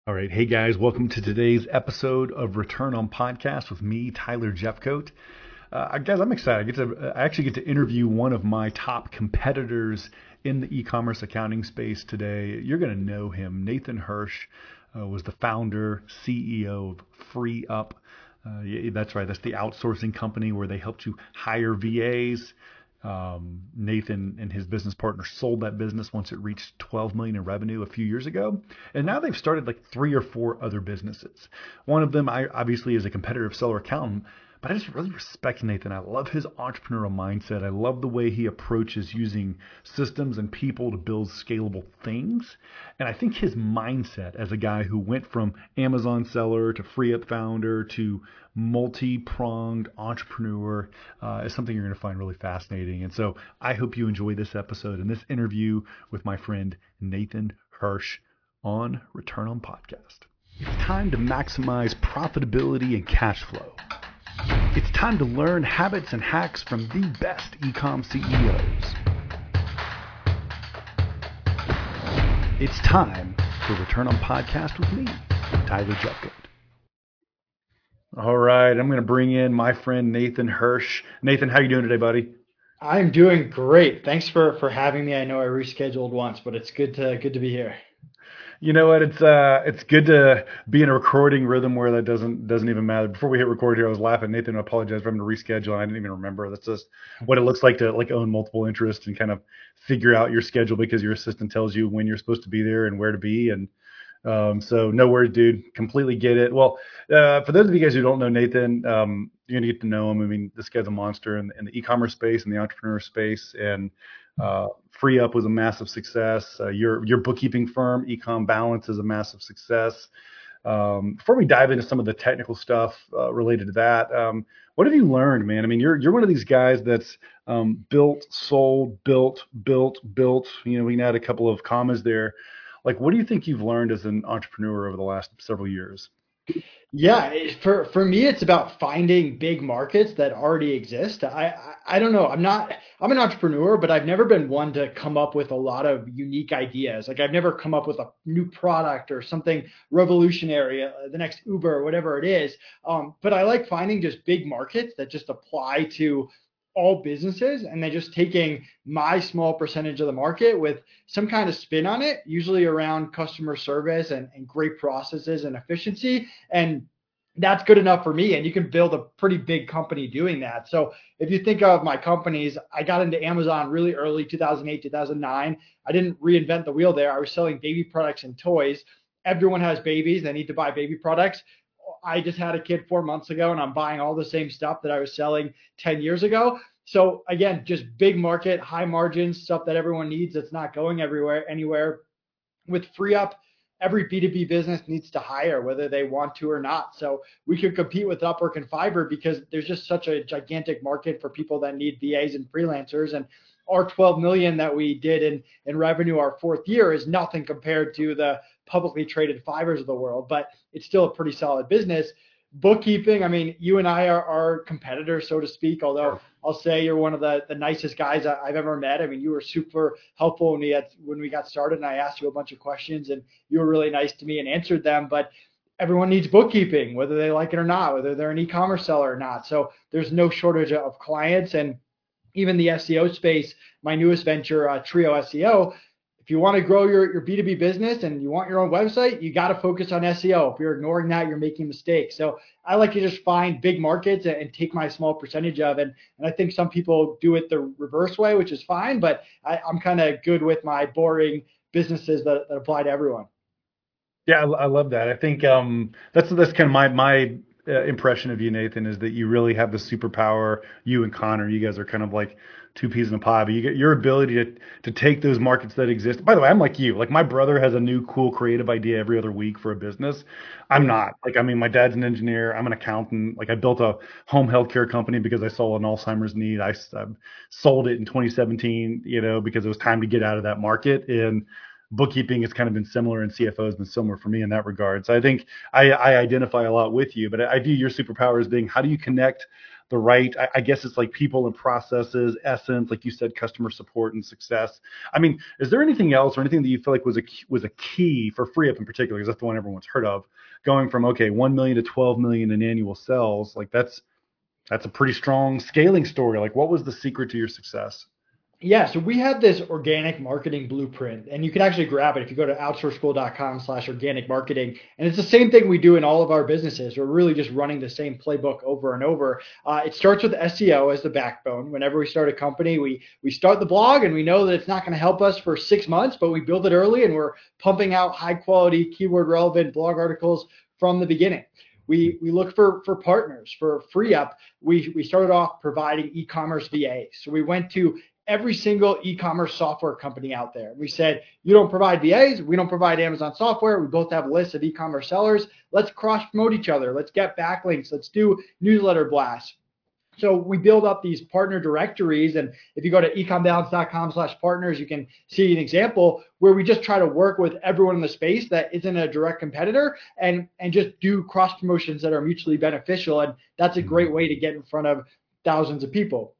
All right. Hey guys, welcome to today's episode of Return on Podcast with me, Tyler Jeffcoat. Guys, I'm excited. I actually get to interview one of my top competitors in the e-commerce accounting space today. You're going to know him. Nathan Hirsch was the founder, CEO of FreeUp. Yeah, that's right. That's the outsourcing company where they help you hire VAs. Nathan and his business partner sold that business once it reached 12 million in revenue a few years ago, and now they've started like three or four other businesses. One of them, I obviously, is a competitive seller accountant, but I just really respect Nathan. I love his entrepreneurial mindset. I love the way he approaches using systems and people to build scalable things. And I think his mindset as a guy who went from Amazon seller to FreeUp founder to multi-pronged entrepreneur is something you're going to find really fascinating. And so I hope you enjoy this episode and this interview with my friend Nathan Hirsch on Return on Podcast. It's time to maximize profitability and cash flow. It's time to learn habits and hacks from the best e-com CEOs. It's time for Return on Podcast with me, Tyler Jeffcoat. All right, I'm going to bring in my friend Nathan Hirsch. Nathan, how you doing today, buddy? I'm doing great. Thanks for having me. I know I rescheduled once, but it's good to be here. You know what? It's good to be in a recording rhythm where that doesn't even matter. Before we hit record here, I was laughing. Nathan, I apologize for having to reschedule. And I didn't even remember. That's just what it looks like to like own multiple interests and kind of figure out your schedule because your assistant tells you when you're supposed to be there and where to be. And so no worries, dude. Completely get it. Well, for those of you guys who don't know Nathan, you're gonna get to know him. I mean, this guy's a monster in the e-commerce space and the entrepreneur space, and FreeUp was a massive success. Your bookkeeping firm, Ecom Balance, is a massive success. Before we dive into some of the technical stuff related to that, what have you learned, man? I mean, you're one of these guys that's built, sold, built. You know, we can add a couple of commas there. Like, what do you think you've learned as an entrepreneur over the last several years? Yeah, for me, it's about finding big markets that already exist. I don't know. I'm an entrepreneur, but I've never been one to come up with a lot of unique ideas. Like I've never come up with a new product or something revolutionary, the next Uber or whatever it is. But I like finding just big markets that just apply to all businesses, and they're just taking my small percentage of the market with some kind of spin on it, usually around customer service and great processes and efficiency. And that's good enough for me. And you can build a pretty big company doing that. So if you think of my companies, I got into Amazon really early, 2008, 2009. I didn't reinvent the wheel there. I was selling baby products and toys. Everyone has babies. They need to buy baby products. I just had a kid 4 months ago and I'm buying all the same stuff that I was selling 10 years ago. So again, just big market, high margins, stuff that everyone needs that's not going anywhere. With FreeUp, every B2B business needs to hire whether they want to or not. So we could compete with Upwork and Fiverr because there's just such a gigantic market for people that need VAs and freelancers. And our 12 million that we did in revenue our fourth year is nothing compared to the publicly traded Fivers of the world, but it's still a pretty solid business. Bookkeeping, I mean, you and I are competitors, so to speak, although I'll say you're one of the nicest guys I've ever met. I mean, you were super helpful when we got started and I asked you a bunch of questions and you were really nice to me and answered them. But everyone needs bookkeeping, whether they like it or not, whether they're an e-commerce seller or not. So there's no shortage of clients. And even the SEO space, my newest venture, Trio SEO, if you want to grow your B2B business and you want your own website, you got to focus on SEO. If you're ignoring that, you're making mistakes. So I like to just find big markets and take my small percentage of it. And I think some people do it the reverse way, which is fine, but I'm kind of good with my boring businesses that apply to everyone. Yeah, I love that. I think that's kind of my impression of you, Nathan, is that you really have the superpower. You and Connor, you guys are kind of like two peas in a pod. But you get your ability to take those markets that exist. By the way, I'm like you. Like my brother has a new cool creative idea every other week for a business. I'm not. Like I mean, my dad's an engineer. I'm an accountant. Like I built a home healthcare company because I saw an Alzheimer's need. I sold it in 2017, because it was time to get out of that market. And bookkeeping has kind of been similar and CFO has been similar for me in that regard. So I think I identify a lot with you, but I view your superpower as being how do you connect the right, I guess it's like people and processes, essence, like you said, customer support and success. I mean, is there anything else or anything that you feel like was a key for FreeUp in particular? Because that's the one everyone's heard of, going from, okay, 1 million to 12 million in annual sales. Like that's a pretty strong scaling story. Like what was the secret to your success? Yeah, so we had this organic marketing blueprint, and you can actually grab it if you go to outsourceschool.com/organic marketing. And it's the same thing we do in all of our businesses. We're really just running the same playbook over and over. It starts with SEO as the backbone. Whenever we start a company, we start the blog, and we know that it's not going to help us for 6 months, but we build it early, and we're pumping out high quality, keyword relevant blog articles from the beginning. We look for partners. For FreeUp, we started off providing e-commerce VAs. So we went to every single e-commerce software company out there. We said, you don't provide VAs, we don't provide Amazon software. We both have lists of e-commerce sellers. Let's cross promote each other. Let's get backlinks. Let's do newsletter blasts. So we build up these partner directories. And if you go to ecombalance.com/partners, you can see an example where we just try to work with everyone in the space that isn't a direct competitor and just do cross promotions that are mutually beneficial. And that's a great way to get in front of thousands of people.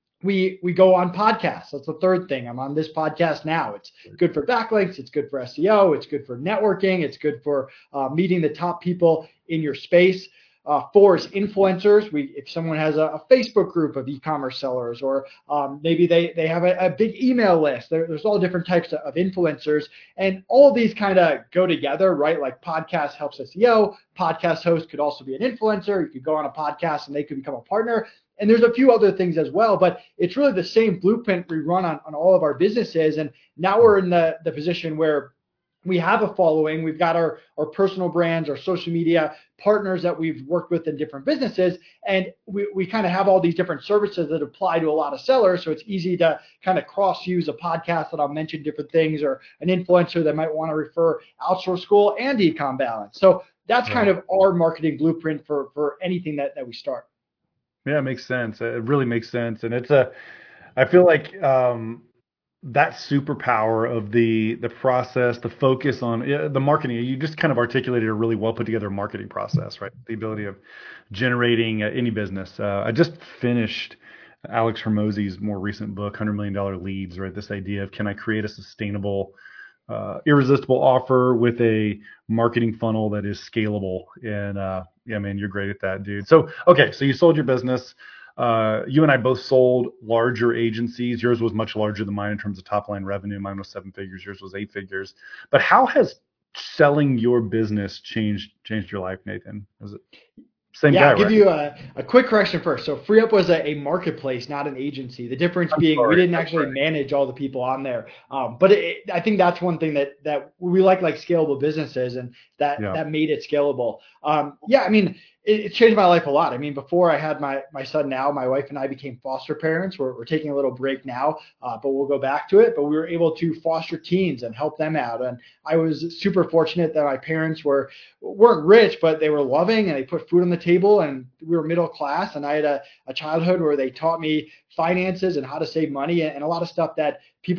We go on podcasts. That's the third thing. I'm on this podcast now. It's good for backlinks. It's good for SEO. It's good for networking. It's good for meeting the top people in your space. Four is influencers. If someone has a Facebook group of e-commerce sellers, or maybe they have a big email list, there's all different types of influencers, and all of these kind of go together, right? Like podcast helps SEO. Podcast host could also be an influencer. You could go on a podcast and they could become a partner. And there's a few other things as well, but it's really the same blueprint we run on all of our businesses. And now we're in the position where we have a following. We've got our personal brands, our social media partners that we've worked with in different businesses. And we kind of have all these different services that apply to a lot of sellers. So it's easy to kind of cross use a podcast that I'll mention different things, or an influencer that might want to refer Outsource School and Ecom Balance. So that's kind of our marketing blueprint for anything that we start. Yeah, it makes sense. It really makes sense. And I feel like that superpower of the process, the focus on the marketing, you just kind of articulated a really well put together marketing process, right? The ability of generating any business. I just finished Alex Hormozi's more recent book, $100 Million Leads, right? This idea of, can I create a sustainable, irresistible offer with a marketing funnel that is scalable? And yeah, man, you're great at that, dude. So, okay, so you sold your business. You and I both sold larger agencies. Yours was much larger than mine in terms of top line revenue. Mine was 7 figures. Yours was 8 figures. But how has selling your business changed your life, Nathan? Is it same guy, I'll give right? you a quick correction first. So FreeUp was a marketplace, not an agency. The difference being we didn't actually manage all the people on there. But I think that's one thing that we like scalable businesses, and that made it scalable. I mean, it changed my life a lot. I mean, before I had my son now, my wife and I became foster parents. We're taking a little break now, but we'll go back to it. But we were able to foster teens and help them out. And I was super fortunate that my parents weren't rich, but they were loving, and they put food on the table, and we were middle class. And I had a childhood where they taught me finances and how to save money, and a lot of stuff that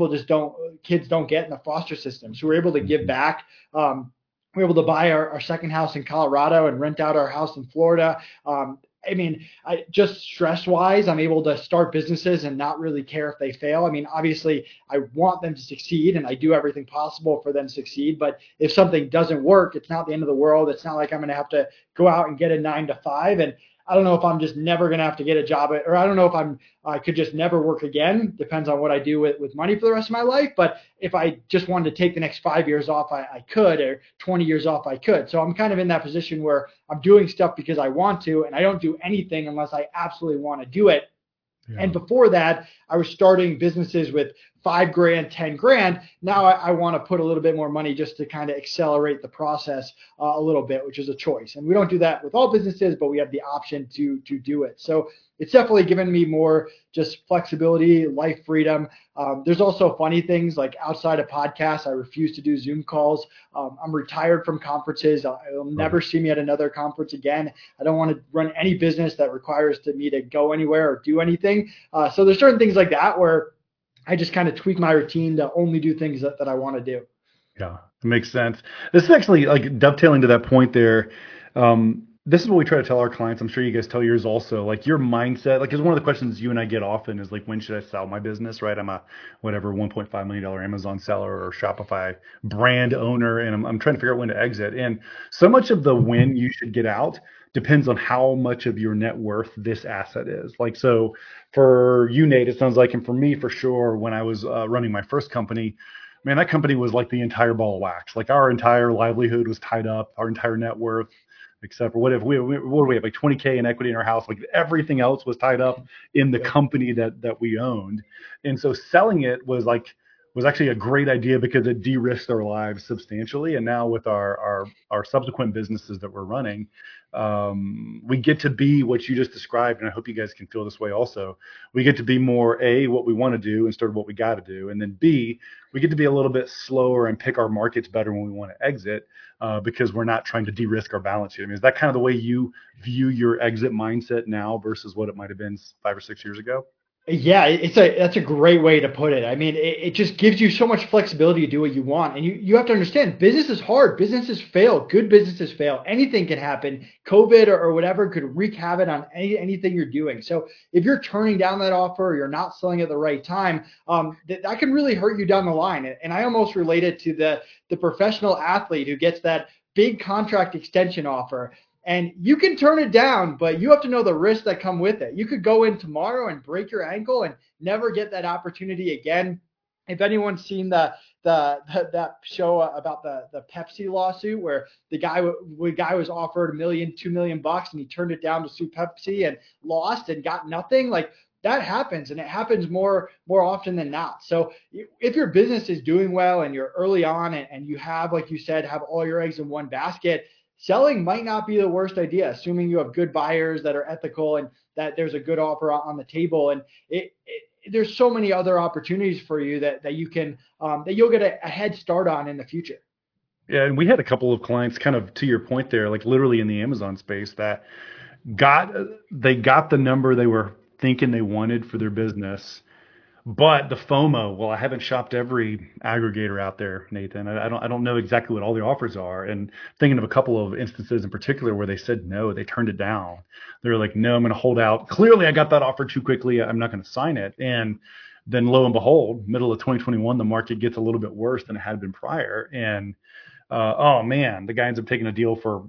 kids don't get in the foster system. So we're able to give back. We were able to buy our second house in Colorado and rent out our house in Florida. I mean, just stress-wise, I'm able to start businesses and not really care if they fail. I mean, obviously, I want them to succeed, and I do everything possible for them to succeed. But if something doesn't work, it's not the end of the world. It's not like I'm going to have to go out and get a 9-to-5. And I don't know if I'm just never going to have to get a job, or I don't know if I could just never work again. Depends on what I do with money for the rest of my life. But if I just wanted to take the next 5 years off, I could, or 20 years off, I could. So I'm kind of in that position where I'm doing stuff because I want to, and I don't do anything unless I absolutely want to do it. Yeah. And before that, I was starting businesses with $5,000, $10,000. Now I want to put a little bit more money just to kind of accelerate the process a little bit, which is a choice. And we don't do that with all businesses, but we have the option to do it. So it's definitely given me more just flexibility, life freedom. There's also funny things like outside of podcasts, I refuse to do Zoom calls. I'm retired from conferences. You'll never see me at another conference again. I don't want to run any business that requires me to go anywhere or do anything. So there's certain things like that where I just kind of tweak my routine to only do things that I want to do. Yeah, it makes sense. This is actually dovetailing to that point there. this is what we try to tell our clients. I'm sure you guys tell yours also. Like your mindset, like, because one of the questions you and I get often is like, when should I sell my business? Right? I'm a whatever $1.5 million Amazon seller or Shopify brand owner, and I'm trying to figure out when to exit. And so much of the when you should get out depends on how much of your net worth this asset is. Like, so for you, Nate, it sounds like, and for me, for sure, when I was running my first company, man, that company was like the entire ball of wax. Like our entire livelihood was tied up, our entire net worth, except for what if what do we have, like 20K in equity in our house? Like everything else was tied up in the Yep. company that we owned. And so selling it was actually a great idea because it de-risked our lives substantially. And now with our subsequent businesses that we're running, we get to be what you just described, and I hope you guys can feel this way also. We get to be more A, what we want to do instead of what we got to do, and then B, we get to be a little bit slower and pick our markets better when we want to exit, because we're not trying to de-risk our balance sheet. I mean, is that kind of the way you view your exit mindset now versus what it might have been 5 or 6 years ago? Yeah, that's a great way to put it. I mean, it just gives you so much flexibility to do what you want. And you have to understand business is hard. Businesses fail. Good businesses fail. Anything can happen. COVID or whatever could wreak havoc on anything you're doing. So if you're turning down that offer or you're not selling at the right time, that can really hurt you down the line. And I almost relate it to the professional athlete who gets that big contract extension offer, and you can turn it down, but you have to know the risks that come with it. You could go in tomorrow and break your ankle and never get that opportunity again. If anyone's seen that show about the Pepsi lawsuit where the guy was offered a million, 2 million bucks, and he turned it down to sue Pepsi and lost and got nothing, like that happens, and it happens more often than not. So if your business is doing well and you're early on, and you have, like you said, have all your eggs in one basket, selling might not be the worst idea, assuming you have good buyers that are ethical and that there's a good offer on the table. And there's so many other opportunities for you that you can that you'll get a head start on in the future. Yeah, and we had a couple of clients, kind of to your point there, like literally in the Amazon space, that got they got the number they were thinking they wanted for their business. But the FOMO, well, I haven't shopped every aggregator out there, Nathan. I don't know exactly what all the offers are. And thinking of a couple of instances in particular where they said no, they turned it down. They're like, no, I'm going to hold out. Clearly, I got that offer too quickly. I'm not going to sign it. And then lo and behold, middle of 2021, the market gets a little bit worse than it had been prior. And oh man, the guy ends up taking a deal for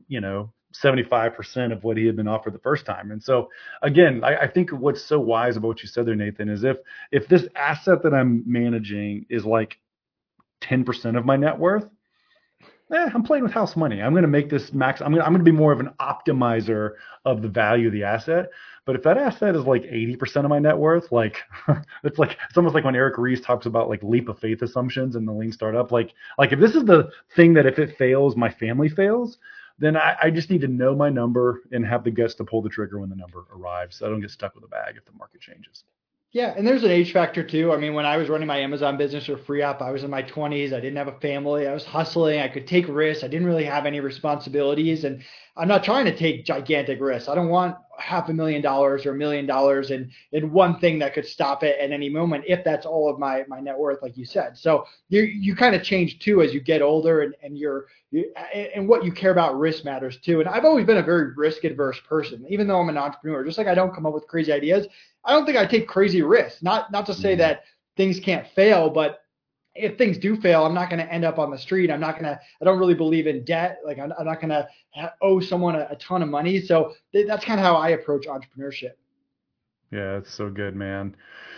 75% of what he had been offered the first time. And so again, I think what's so wise about what you said there, Nathan, is if this asset that I'm managing is like 10% of my net worth, I'm playing with house money. I'm going to make this max. I'm going to be more of an optimizer of the value of the asset. But if that asset is like 80% of my net worth, like it's almost like when Eric Ries talks about like leap of faith assumptions in the lean startup. Like if this is the thing that if it fails, my family fails, then I just need to know my number and have the guts to pull the trigger when the number arrives, so I don't get stuck with a bag if the market changes. Yeah, and there's an age factor too. I mean, when I was running my Amazon business or free up, I was in my 20s. I didn't have a family. I was hustling. I could take risks. I didn't really have any responsibilities. And I'm not trying to take gigantic risks. I don't want $500,000 or $1 million in one thing that could stop it at any moment if that's all of my net worth, like you said. So you kind of change too as you get older, and and what you care about risk matters too. And I've always been a very risk adverse person, even though I'm an entrepreneur. Just like I don't come up with crazy ideas, I don't think I take crazy risks. Not to say Mhm. that things can't fail, but if things do fail, I'm not going to end up on the street. I don't really believe in debt. Like I'm not going to owe someone a ton of money. So that's kind of how I approach entrepreneurship. Yeah, it's so good, man.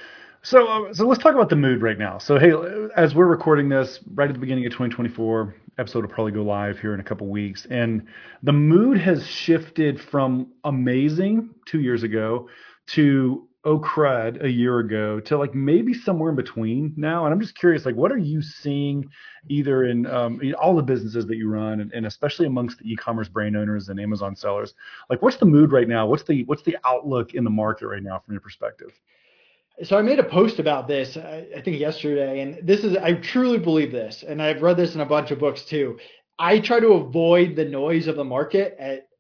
So let's talk about the mood right now. So hey, as we're recording this right at the beginning of 2024, episode will probably go live here in a couple weeks, and the mood has shifted from amazing 2 years ago to oh crud a year ago to like maybe somewhere in between now. And I'm just curious, like, what are you seeing either in all the businesses that you run, and especially amongst the e-commerce brand owners and Amazon sellers? Like, what's the mood right now? What's the outlook in the market right now from your perspective? So I made a post about this, I think yesterday, and I truly believe this, and I've read this in a bunch of books too. I try to avoid the noise of the market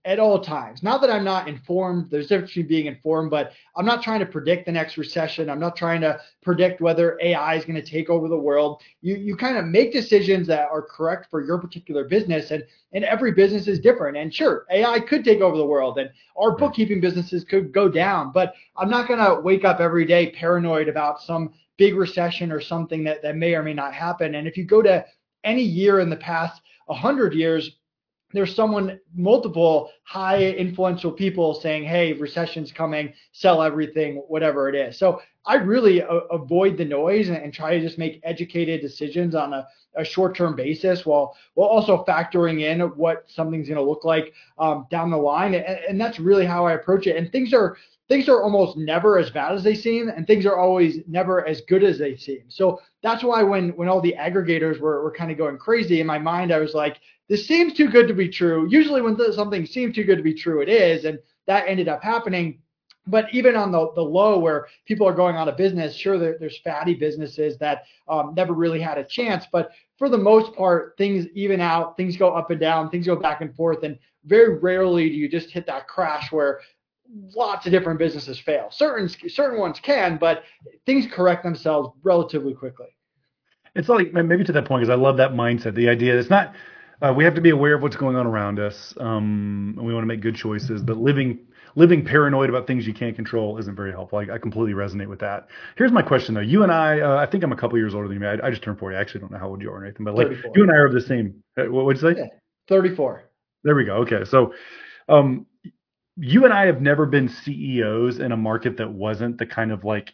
at all times. Not that I'm not informed. There's a difference between being informed, but I'm not trying to predict the next recession. I'm not trying to predict whether AI is going to take over the world. You kind of make decisions that are correct for your particular business, and every business is different. And sure, AI could take over the world, and our bookkeeping businesses could go down. But I'm not going to wake up every day paranoid about some big recession or something that may or may not happen. And if you go to any year in the past 100 years, there's multiple high influential people saying, hey, recession's coming, sell everything, whatever it is. So I really avoid the noise and try to just make educated decisions on a short-term basis while also factoring in what something's going to look like down the line. And that's really how I approach it. And things are almost never as bad as they seem, and things are always never as good as they seem. So that's why when all the aggregators were kind of going crazy, in my mind, I was like, this seems too good to be true. Usually when something seems too good to be true, it is. And that ended up happening. But even on the low where people are going out of business, sure, there's fatty businesses that never really had a chance. But for the most part, things even out, things go up and down, things go back and forth. And very rarely do you just hit that crash where lots of different businesses fail. Certain ones can, but things correct themselves relatively quickly. It's like maybe to that point, because I love that mindset. The idea it's not we have to be aware of what's going on around us, and we want to make good choices. But living paranoid about things you can't control isn't very helpful. I completely resonate with that. Here's my question though. You and I think I'm a couple years older than you. I just turned 40. I actually don't know how old you are or anything, but like 34. you and I are of the same. What'd you say? Yeah, 34. There we go. Okay, so um, you and I have never been CEOs in a market that wasn't the kind of like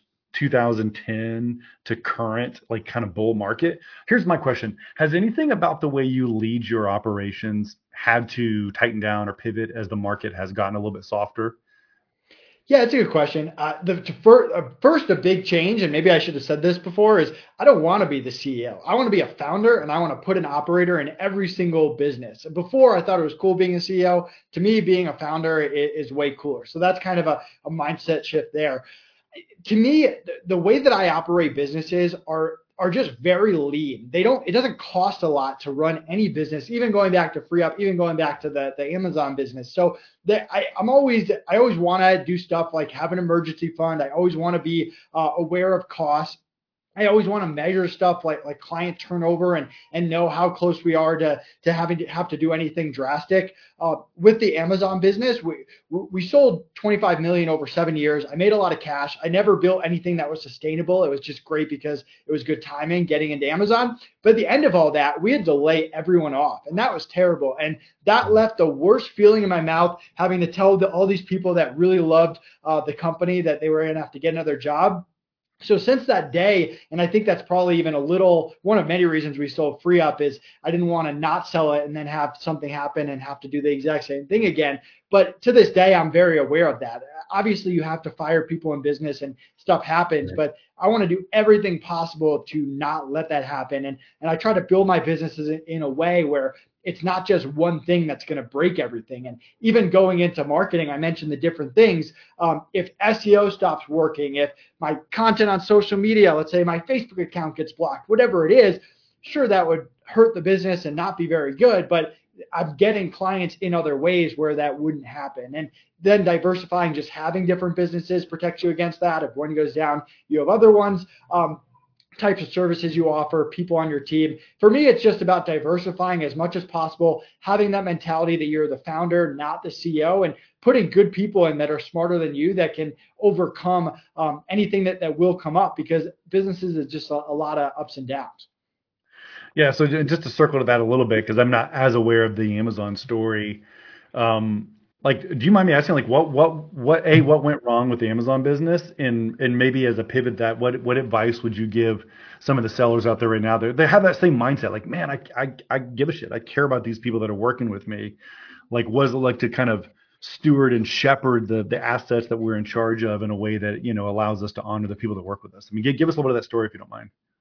2010 to current like kind of bull market. Here's my question. Has anything about the way you lead your operations had to tighten down or pivot as the market has gotten a little bit softer? Yeah, it's a good question. First, a big change, and maybe I should have said this before, is I don't want to be the CEO. I want to be a founder, and I want to put an operator in every single business. Before, I thought it was cool being a CEO. To me, being a founder is way cooler. So that's kind of a mindset shift there. To me, the way that I operate businesses are just very lean. It doesn't cost a lot to run any business, even going back to FreeUp, even going back to the Amazon business. So I always want to do stuff like have an emergency fund. I always want to be aware of costs. I always want to measure stuff like client turnover and know how close we are to having to have to do anything drastic. With the Amazon business, we sold 25 million over 7 years. I made a lot of cash. I never built anything that was sustainable. It was just great because it was good timing getting into Amazon. But at the end of all that, we had to lay everyone off, and that was terrible. And that left the worst feeling in my mouth, having to tell all these people that really loved the company that they were going to have to get another job. So since that day, and I think that's probably even one of many reasons we sold FreeUp is I didn't want to not sell it and then have something happen and have to do the exact same thing again. But to this day, I'm very aware of that. Obviously, you have to fire people in business and stuff happens, but I want to do everything possible to not let that happen. And I try to build my businesses in a way where it's not just one thing that's going to break everything. And even going into marketing, I mentioned the different things. If SEO stops working, if my content on social media, let's say my Facebook account gets blocked, whatever it is, sure, that would hurt the business and not be very good, but I'm getting clients in other ways where that wouldn't happen. And then diversifying, just having different businesses protects you against that. If one goes down, you have other ones. Types of services you offer, people on your team. For me, it's just about diversifying as much as possible, having that mentality that you're the founder, not the CEO, and putting good people in that are smarter than you that can overcome anything that will come up, because businesses is just a lot of ups and downs. Yeah, so just to circle to that a little bit, because I'm not as aware of the Amazon story. Like, do you mind me asking, like, what went wrong with the Amazon business, and maybe as a pivot, that what advice would you give some of the sellers out there right now? They have that same mindset, like, man, I give a shit. I care about these people that are working with me. Like, what is it like to kind of steward and shepherd the assets that we're in charge of in a way that allows us to honor the people that work with us? I mean, give us a little bit of that story if you don't mind.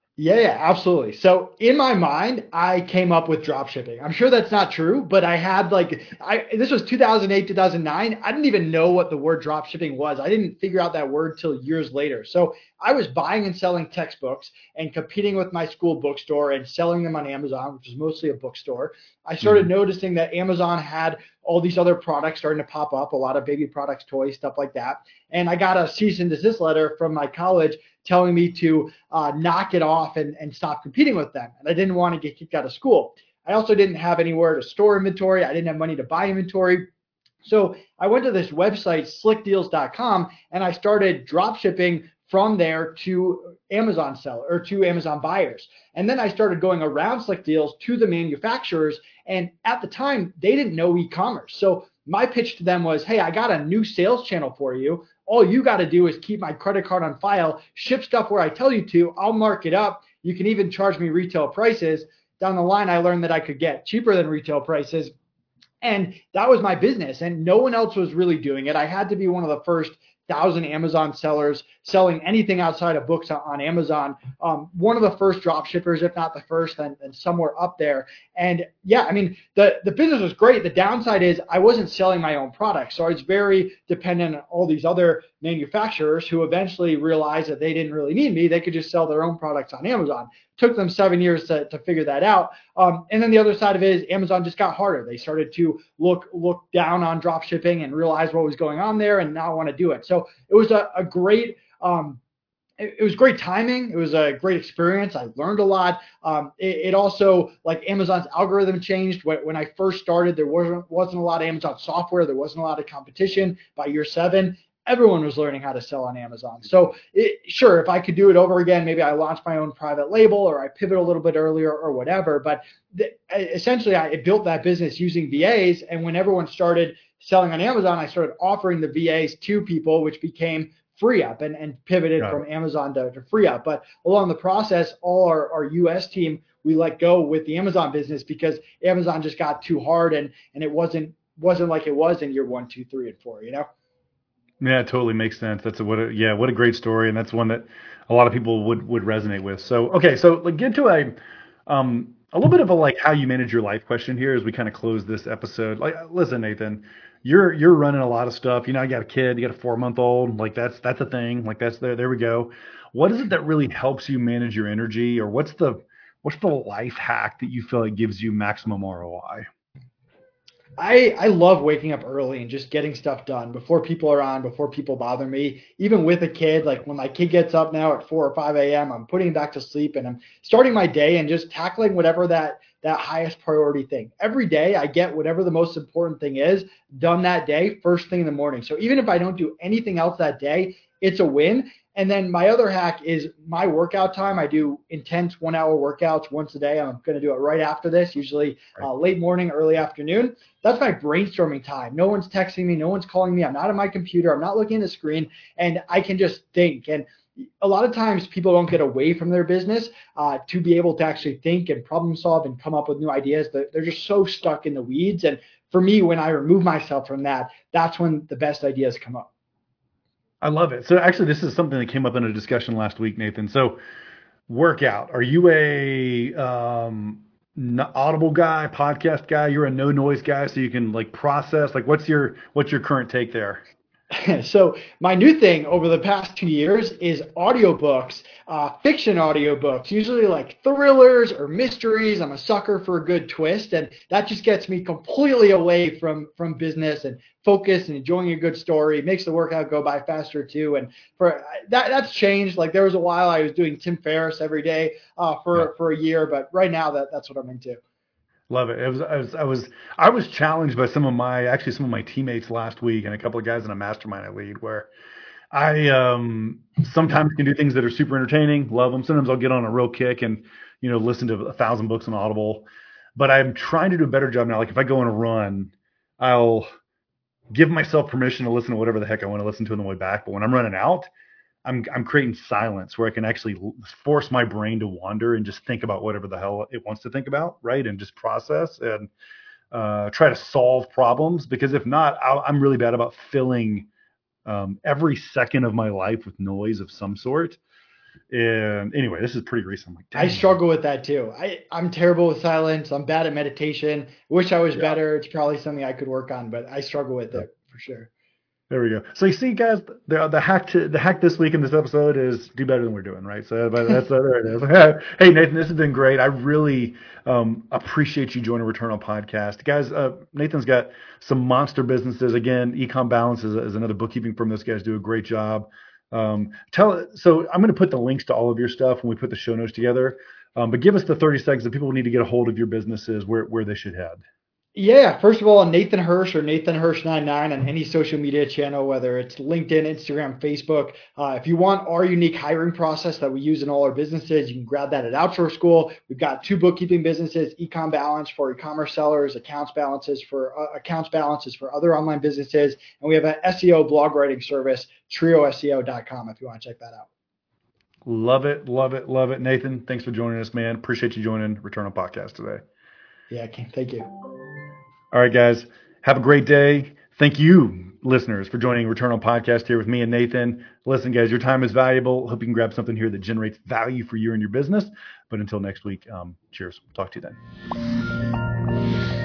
Yeah, absolutely. So in my mind, I came up with drop shipping. I'm sure that's not true, but I had like I this was 2008, 2009. I didn't even know what the word drop shipping was. I didn't figure out that word till years later. So I was buying and selling textbooks and competing with my school bookstore and selling them on Amazon, which is mostly a bookstore. I started Hmm. noticing that Amazon had all these other products starting to pop up, a lot of baby products, toys, stuff like that. And I got a cease and desist letter from my college telling me to knock it off and stop competing with them. And I didn't want to get kicked out of school. I also didn't have anywhere to store inventory. I didn't have money to buy inventory. So I went to this website, slickdeals.com, and I started drop shipping from there to Amazon seller or to Amazon buyers. And then I started going around Slick Deals to the manufacturers. And at the time, they didn't know e-commerce. So my pitch to them was, hey, I got a new sales channel for you. All you got to do is keep my credit card on file, ship stuff where I tell you to. I'll mark it up. You can even charge me retail prices. Down the line, I learned that I could get cheaper than retail prices. And that was my business. And no one else was really doing it. I had to be one of the first 1,000 Amazon sellers selling anything outside of books on Amazon. One of the first drop shippers, if not the first, and somewhere up there. And yeah, I mean, the business was great. The downside is I wasn't selling my own products. So I was very dependent on all these other manufacturers who eventually realized that they didn't really need me. They could just sell their own products on Amazon. Took them 7 years to figure that out. And then the other side of it is Amazon just got harder. They started to look down on drop shipping and realize what was going on there and not want to do it. So it was a great it was great timing. It was a great experience. I learned a lot. It also, like, Amazon's algorithm changed. When I first started, there wasn't a lot of Amazon software. There wasn't a lot of competition. By year 7, everyone was learning how to sell on Amazon. So sure, if I could do it over again, maybe I launched my own private label or I pivot a little bit earlier or whatever. But essentially, I built that business using VAs. And when everyone started selling on Amazon, I started offering the VAs to people, which became FreeUp and pivoted Got from it. Amazon to FreeUp. But along the process, all our US team, we let go with the Amazon business because Amazon just got too hard and it wasn't like it was in year 1, 2, 3, and 4, you know? Yeah, it totally makes sense. Yeah, what a great story, and that's one that a lot of people would resonate with. So okay, so like get to a little bit of a like how you manage your life question here as we kind of close this episode. Like, listen, Nathan, you're running a lot of stuff. You know, you got a kid, you got a 4 month old. Like that's a thing. Like that's there we go. What is it that really helps you manage your energy, or what's the life hack that you feel like gives you maximum ROI? I love waking up early and just getting stuff done before people are on, before people bother me. Even with a kid, like when my kid gets up now at 4 or 5 a.m., I'm putting him back to sleep and I'm starting my day and just tackling whatever that highest priority thing. Every day I get whatever the most important thing is done that day, first thing in the morning. So even if I don't do anything else that day, it's a win. And then my other hack is my workout time. I do intense 1 hour workouts once a day. I'm going to do it right after this, usually Right. late morning, early afternoon. That's my brainstorming time. No one's texting me. No one's calling me. I'm not on my computer. I'm not looking at the screen, and I can just think. And a lot of times people don't get away from their business to be able to actually think and problem solve and come up with new ideas. They're just so stuck in the weeds. And for me, when I remove myself from that, that's when the best ideas come up. I love it. So actually, this is something that came up in a discussion last week, Nathan. So workout. Are you a audible guy, podcast guy? You're a no noise guy, so you can like process. Like, what's your current take there? So my new thing over the past 2 years is audiobooks, fiction audiobooks, usually like thrillers or mysteries. I'm a sucker for a good twist, and that just gets me completely away from business and focus and enjoying a good story. It makes the workout go by faster too. And for that's changed. Like there was a while I was doing Tim Ferriss every day Yeah, for a year, but right now that's what I'm into. love it. I was challenged by some of my teammates last week and a couple of guys in a mastermind I lead where I sometimes can do things that are super entertaining, love them. Sometimes I'll get on a real kick and listen to 1,000 books on Audible. But I'm trying to do a better job now. Like if I go on a run, I'll give myself permission to listen to whatever the heck I want to listen to on the way back. But when I'm running out, I'm creating silence where I can actually force my brain to wander and just think about whatever the hell it wants to think about, right? And just process and try to solve problems. Because if not, I'm really bad about filling every second of my life with noise of some sort. And anyway, this is pretty recent. I'm like, I dang, struggle with that too. I'm terrible with silence. I'm bad at meditation. Wish I was yeah. better. It's probably something I could work on, but I struggle with Yeah. it for sure. There we go. So you see, guys, the hack this week in this episode is do better than we're doing, right? So, but there it is. Hey, Nathan, this has been great. I really appreciate you joining Return on Podcast, guys. Nathan's got some monster businesses. Again, Ecom Balance is another bookkeeping firm. Those guys do a great job. So I'm going to put the links to all of your stuff when we put the show notes together. But give us the 30 seconds that people need to get a hold of your businesses, where they should head. Yeah, first of all, Nathan Hirsch or Nathan Hirsch 99 on any social media channel, whether it's LinkedIn, Instagram, Facebook. If you want our unique hiring process that we use in all our businesses, you can grab that at Outsource School. We've got 2 bookkeeping businesses: Ecom Balance for e-commerce sellers, accounts balances for other online businesses, and we have an SEO blog writing service, trioseo.com, if you want to check that out. Love it, love it, love it. Nathan, thanks for joining us, man. Appreciate you joining Return on Podcast today. Yeah, thank you. All right, guys. Have a great day. Thank you, listeners, for joining Return on Podcast here with me and Nathan. Listen, guys, your time is valuable. Hope you can grab something here that generates value for you and your business. But until next week, cheers. Talk to you then.